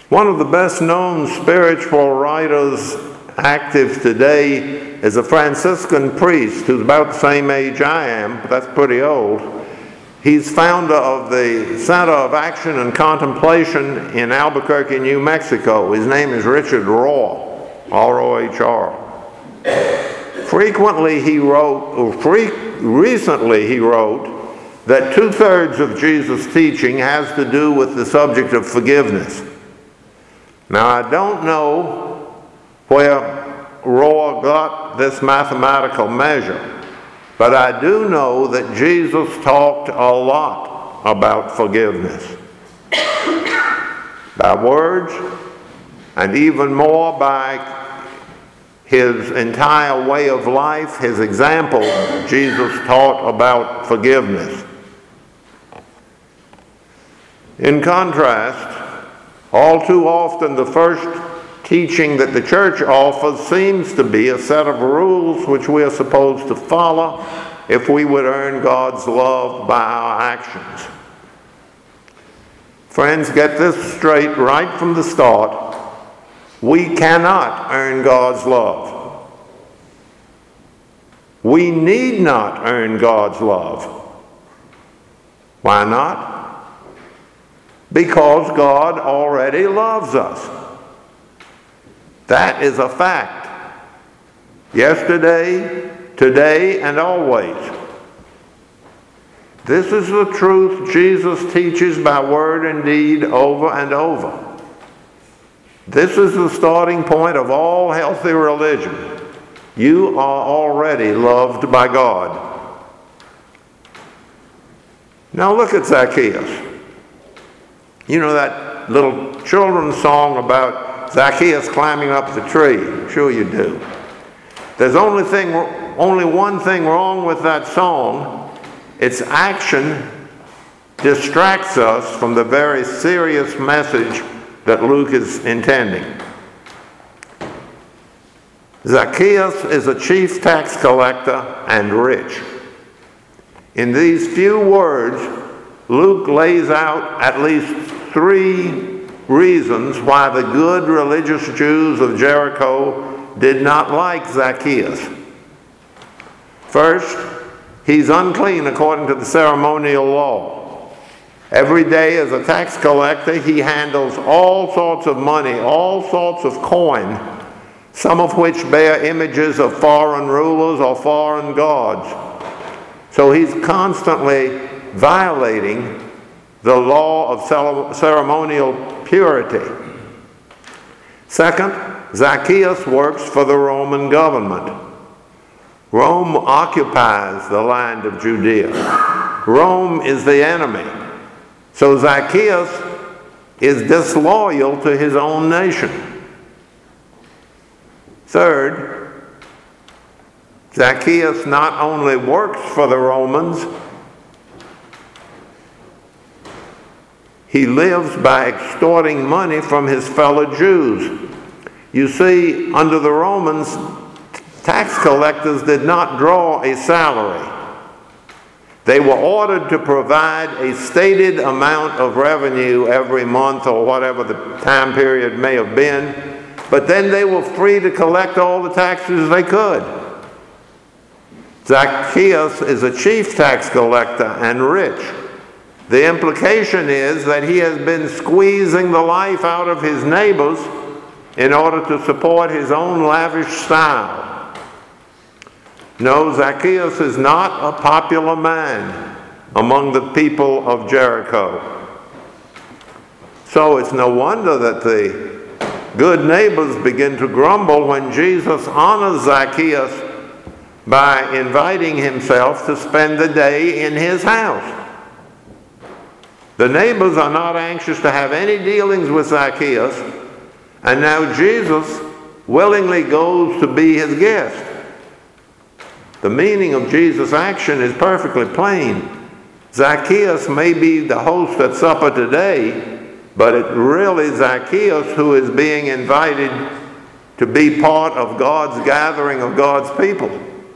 One of the best known spiritual writers active today is a Franciscan priest who's about the same age I am, but that's pretty old. He's founder of the Center of Action and Contemplation in Albuquerque, New Mexico. His name is Richard Rohr, R-O-H-R. Recently he wrote that 2/3 of Jesus' teaching has to do with the subject of forgiveness. Now, I don't know where Rohr got this mathematical measure, but I do know that Jesus talked a lot about forgiveness. By words, and even more by his entire way of life, his example. Jesus taught about forgiveness. In contrast, all too often the first teaching that the church offers seems to be a set of rules which we are supposed to follow if we would earn God's love by our actions. Friends, get this straight right from the start. We cannot earn God's love. We need not earn God's love. Why not? Because God already loves us. That is a fact. Yesterday, today, and always. This is the truth Jesus teaches by word and deed over and over. This is the starting point of all healthy religion. You are already loved by God. Now look at Zacchaeus. You know that little children's song about Zacchaeus climbing up the tree? I'm sure you do. There's only one thing wrong with that song. Its action distracts us from the very serious message that Luke is intending. Zacchaeus is a chief tax collector and rich. In these few words, Luke lays out at least 3 reasons why the good religious Jews of Jericho did not like Zacchaeus. First, he's unclean according to the ceremonial law. Every day as a tax collector, he handles all sorts of money, all sorts of coin, some of which bear images of foreign rulers or foreign gods. So he's constantly violating the law of ceremonial purity. Second, Zacchaeus works for the Roman government. Rome occupies the land of Judea. Rome is the enemy. So Zacchaeus is disloyal to his own nation. Third, Zacchaeus not only works for the Romans, he lives by extorting money from his fellow Jews. You see, under the Romans, tax collectors did not draw a salary. They were ordered to provide a stated amount of revenue every month or whatever the time period may have been, but then they were free to collect all the taxes they could. Zacchaeus is a chief tax collector and rich. The implication is that he has been squeezing the life out of his neighbors in order to support his own lavish style. No, Zacchaeus is not a popular man among the people of Jericho. So it's no wonder that the good neighbors begin to grumble when Jesus honors Zacchaeus by inviting himself to spend the day in his house. The neighbors are not anxious to have any dealings with Zacchaeus, and now Jesus willingly goes to be his guest. The meaning of Jesus' action is perfectly plain. Zacchaeus may be the host at supper today, but it's really Zacchaeus who is being invited to be part of God's gathering of God's people.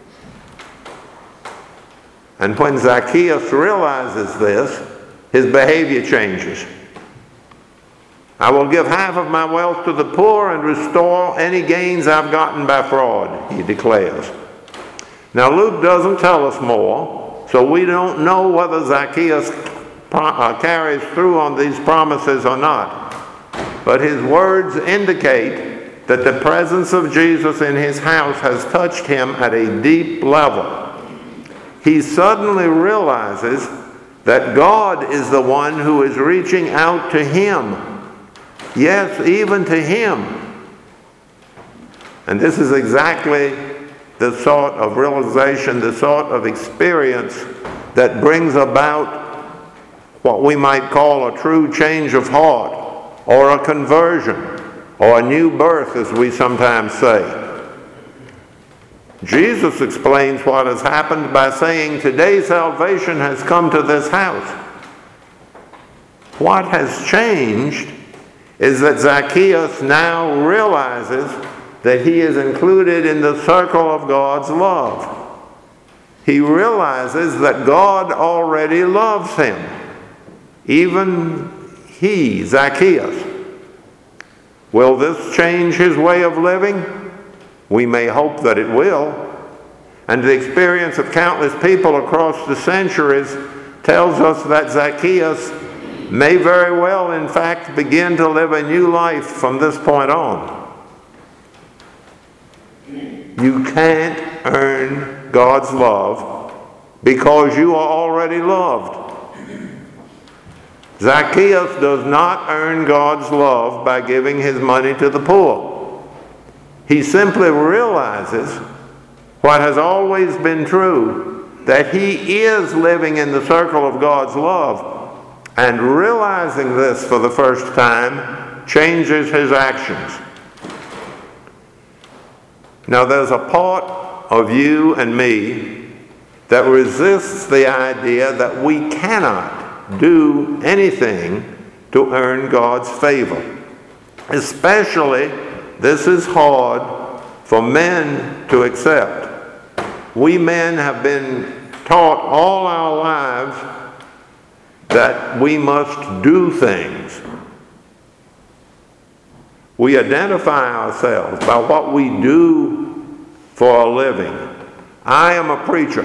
And when Zacchaeus realizes this, his behavior changes. I will give half of my wealth to the poor and restore any gains I've gotten by fraud, he declares. Now, Luke doesn't tell us more, so we don't know whether Zacchaeus carries through on these promises or not. But his words indicate that the presence of Jesus in his house has touched him at a deep level. He suddenly realizes that God is the one who is reaching out to him. Yes, even to him. And this is exactly the sort of realization, the sort of experience that brings about what we might call a true change of heart, or a conversion, or a new birth, as we sometimes say. Jesus explains what has happened by saying, "Today salvation has come to this house." What has changed is that Zacchaeus now realizes that he is included in the circle of God's love. He realizes that God already loves him. Even he, Zacchaeus. Will this change his way of living? We may hope that it will. And the experience of countless people across the centuries tells us that Zacchaeus may very well, in fact, begin to live a new life from this point on. You can't earn God's love because you are already loved. Zacchaeus does not earn God's love by giving his money to the poor. He simply realizes what has always been true, that he is living in the circle of God's love, and realizing this for the first time changes his actions. Now, there's a part of you and me that resists the idea that we cannot do anything to earn God's favor. Especially, this is hard for men to accept. We men have been taught all our lives that we must do things. We identify ourselves by what we do for a living. I am a preacher.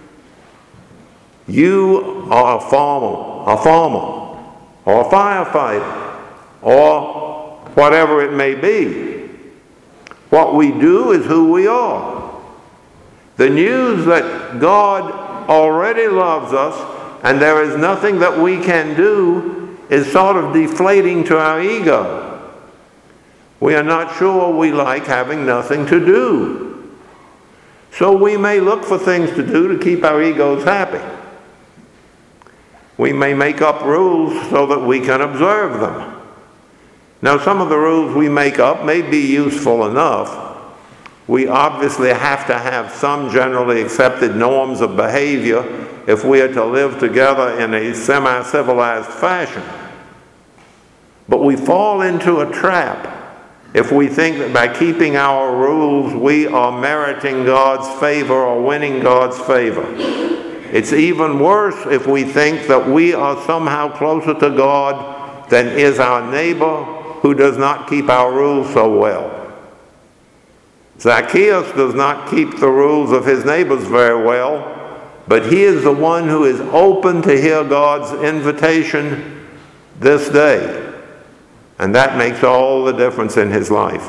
You are a farmer, or a firefighter, or whatever it may be. What we do is who we are. The news that God already loves us and there is nothing that we can do is sort of deflating to our ego. We are not sure we like having nothing to do. So we may look for things to do to keep our egos happy. We may make up rules so that we can observe them. Now, some of the rules we make up may be useful enough. We obviously have to have some generally accepted norms of behavior if we are to live together in a semi-civilized fashion. But we fall into a trap if we think that by keeping our rules we are meriting God's favor or winning God's favor. It's even worse if we think that we are somehow closer to God than is our neighbor who does not keep our rules so well. Zacchaeus does not keep the rules of his neighbors very well, but he is the one who is open to hear God's invitation this day. And that makes all the difference in his life.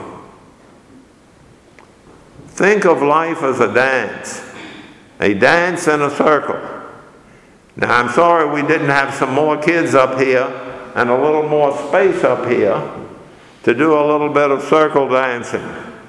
Think of life as a dance in a circle. Now, I'm sorry we didn't have some more kids up here and a little more space up here to do a little bit of circle dancing.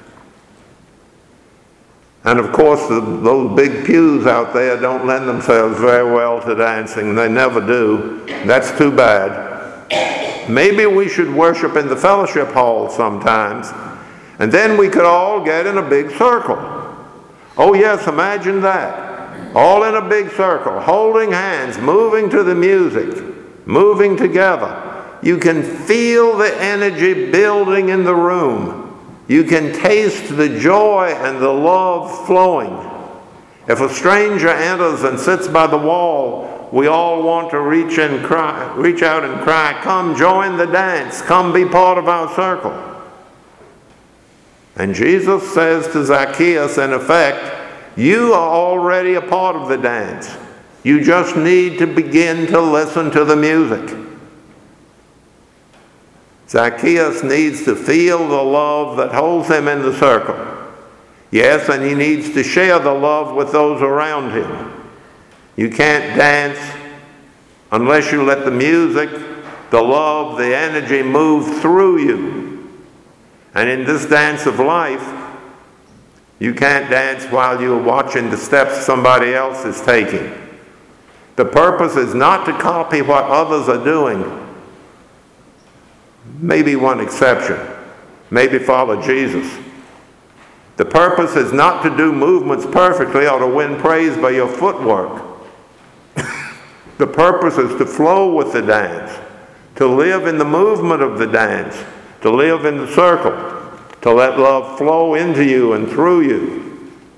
And of course, those big pews out there don't lend themselves very well to dancing. They never do. That's too bad. Maybe we should worship in the fellowship hall sometimes, and then we could all get in a big circle. Oh yes, imagine that. All in a big circle, holding hands, moving to the music, moving together. You can feel the energy building in the room. You can taste the joy and the love flowing. If a stranger enters and sits by the wall, we all want to reach out and cry, "Come join the dance, come be part of our circle." And Jesus says to Zacchaeus, in effect, you are already a part of the dance. You just need to begin to listen to the music. Zacchaeus needs to feel the love that holds him in the circle. Yes, and he needs to share the love with those around him. You can't dance unless you let the music, the love, the energy move through you. And in this dance of life, you can't dance while you're watching the steps somebody else is taking. The purpose is not to copy what others are doing. Maybe one exception. Maybe follow Jesus. The purpose is not to do movements perfectly or to win praise by your footwork. The purpose is to flow with the dance, to live in the movement of the dance, to live in the circle, to let love flow into you and through you.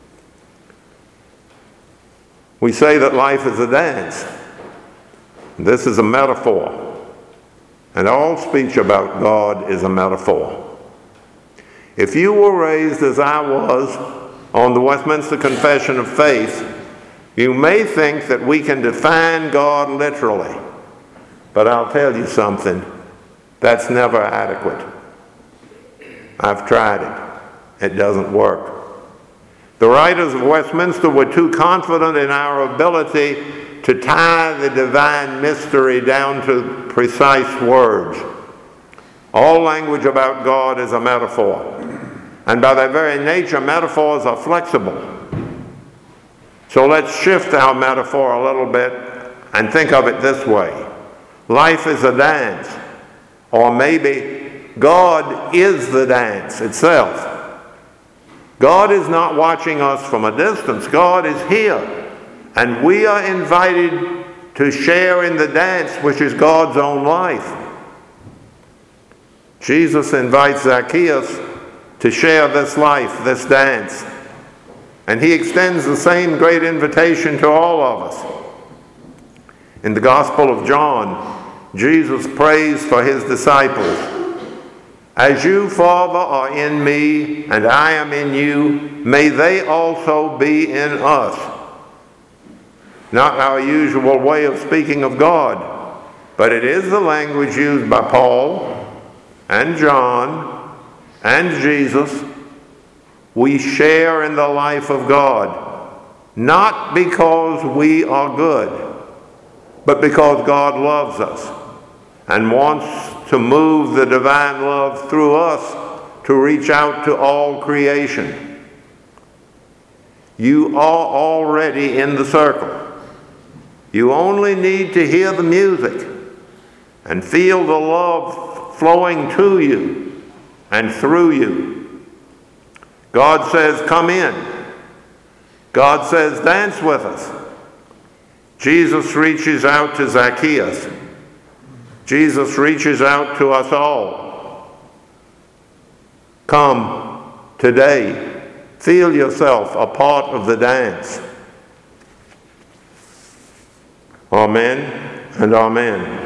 We say that life is a dance. This is a metaphor. And all speech about God is a metaphor. If you were raised as I was on the Westminster Confession of Faith, you may think that we can define God literally. But I'll tell you something, that's never adequate. I've tried it. It doesn't work. The writers of Westminster were too confident in our ability to tie the divine mystery down to precise words. All language about God is a metaphor. And by their very nature, metaphors are flexible. So let's shift our metaphor a little bit and think of it this way. Life is a dance. Or maybe God is the dance itself. God is not watching us from a distance. God is here. And we are invited to share in the dance, which is God's own life. Jesus invites Zacchaeus to share this life, this dance. And he extends the same great invitation to all of us. In the Gospel of John, Jesus prays for his disciples. As you, Father, are in me, and I am in you, may they also be in us. Not our usual way of speaking of God, but it is the language used by Paul and John and Jesus. We share in the life of God, not because we are good, but because God loves us and wants to move the divine love through us to reach out to all creation. You are already in the circle. You only need to hear the music and feel the love flowing to you and through you. God says, come in. God says, dance with us. Jesus reaches out to Zacchaeus. Jesus reaches out to us all. Come today. Feel yourself a part of the dance. Amen and amen.